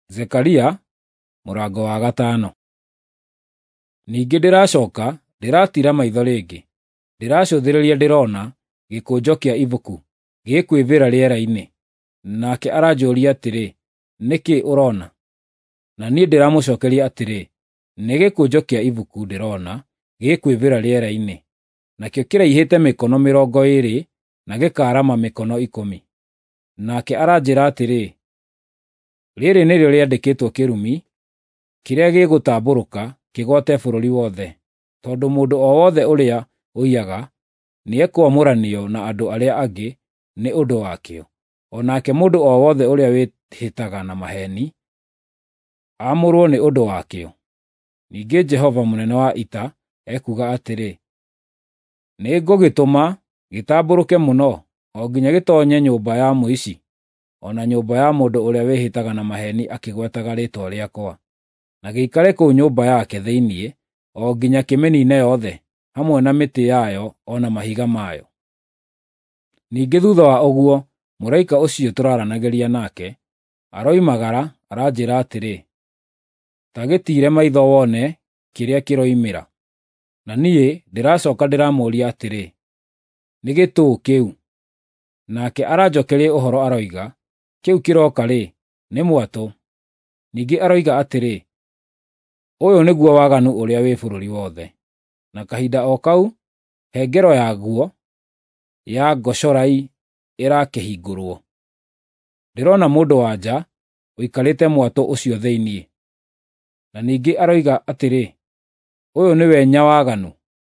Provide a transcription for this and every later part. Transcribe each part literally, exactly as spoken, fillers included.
Zekaria mũrango wa gatano. Ningĩ ndĩracoka ndĩratira maitho rĩngĩ, ndĩracũthĩrĩria ndĩrona gĩkũnjo kĩa ibuku gĩkwĩvĩra rĩera-inĩ, nake aranjũria atĩrĩ, nĩkĩ ũrona? Na niĩ ndĩramũcokeria atĩrĩ, nĩ gĩkũnjo kĩa ibuku ndĩrona gĩkwĩvĩra rĩera-inĩ, nakĩo kĩraihĩte mĩkono mĩrongo ĩĩrĩ na gĩkaarama mĩkono ikũmi. Nake aranjĩra atĩrĩ, rĩrĩ nĩrĩo rĩandĩkĩtwo kĩrumi kĩrĩa gĩgũtambũrũka kĩgwate bũrũri wothe, tondũ mũndũ o wothe ũrĩa ũiyaga nĩekwamũranio na andũ arĩa angĩ nĩ ũndũ wakĩo, o nake mũndũ o wothe ũrĩa wĩhĩtaga na maheeni aamũrwo nĩ ũndũ wakĩo. Ningĩ Jehova mũnene wa ita ekuuga atĩrĩ, nĩngũgĩtũma gĩtambũrũke mũno o nginya gĩtoonye nyũmba ya mũici, o na nyũmba ya mũndũ ũrĩa wĩhĩtaga na maheeni akĩgwetaga rĩĩtwa rĩakwa, na gĩikare kũu nyũmba yake thĩinĩ o nginya kĩmĩniine yothe, hamwe na mĩtĩ yayo o na mahiga mayo. Ningĩ thuutha wa ũguo mũraika ũcio tũraaranagĩria nake aroimagara aranjĩra atĩrĩ, ta gĩtiire maitho wone kĩrĩa kĩroimĩra. Na niĩ ndĩracooka ndĩramũũria atĩrĩ, nĩ gĩtũũ kĩu? Nake aranjokeria ũhoro aroiga, kĩu kĩroka-rĩ, nĩ mwatũ. Ningĩ aroiga atĩrĩ, ũyũ nĩguo waganu ũrĩa wĩ bũrũri wothe. Na kahinda o kau, hengero yaguo ya ngocorai ĩrakĩhingũrwo. Ndĩrona mũndũ-wa-nja ũikarĩte mwatũ ũcio thĩinĩ. Na ningĩ aroiga atĩrĩ, ũyũ nĩwe nyawaganu.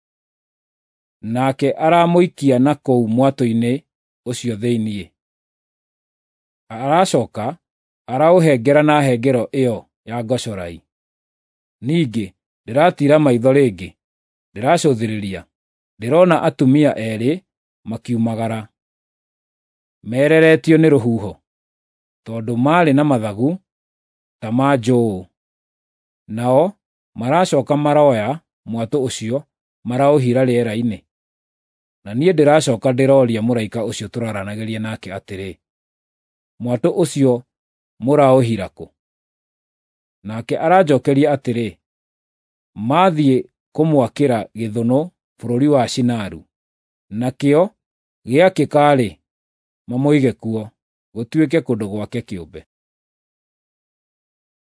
Nake aramũikia na kũu mwatũ-inĩ ũcio thĩinĩ. Aracooka araũhengera na hengero ĩyo ya ngocorai. Ningĩ ndĩratira maitho rĩngĩ, ndĩracũthĩrĩria, ndĩrona atumia eerĩ makiumagara, mereretio nĩ rũhuho, tondũ maarĩ na mathagu ta ma njũũ. Nao maracooka maroya mwatũ ũcio maraũhira rĩera-inĩ. Na niĩ ndĩracooka ndĩroria mũraika ũcio tũraaranagĩria nake atĩrĩ, mwatũ ũcio mũraũhira kũ? Nake aranjookeria atĩrĩ, maathiĩ kũmwakĩra gĩthũnũ bũrũri wa Shinaru, nakĩo gĩakĩka-rĩ, mamũige kuo, gũtuĩke kũndũ gwake kĩũmbe.